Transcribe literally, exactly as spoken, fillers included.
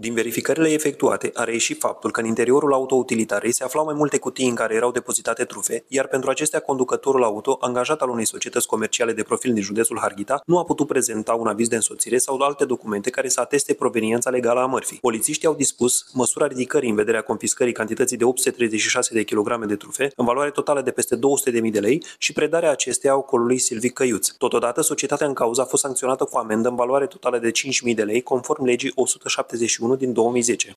Din verificările efectuate a reieșit faptul că în interiorul autoutilitarei se aflau mai multe cutii în care erau depozitate trufe, iar pentru acestea conducătorul auto, angajat al unei societăți comerciale de profil din județul Harghita, nu a putut prezenta un aviz de însoțire sau alte documente care să ateste proveniența legală a mărfii. Polițiștii au dispus măsura ridicării în vederea confiscării cantității de opt sute treizeci și șase de kilograme de trufe, în valoare totală de peste două sute de mii de lei și predarea acesteia ocolului Silvic Căiuț. Totodată, societatea în cauză a fost sancționată cu amendă în valoare totală de cinci mii de lei, conform legii o sută șaptezeci și unu din două mii zece.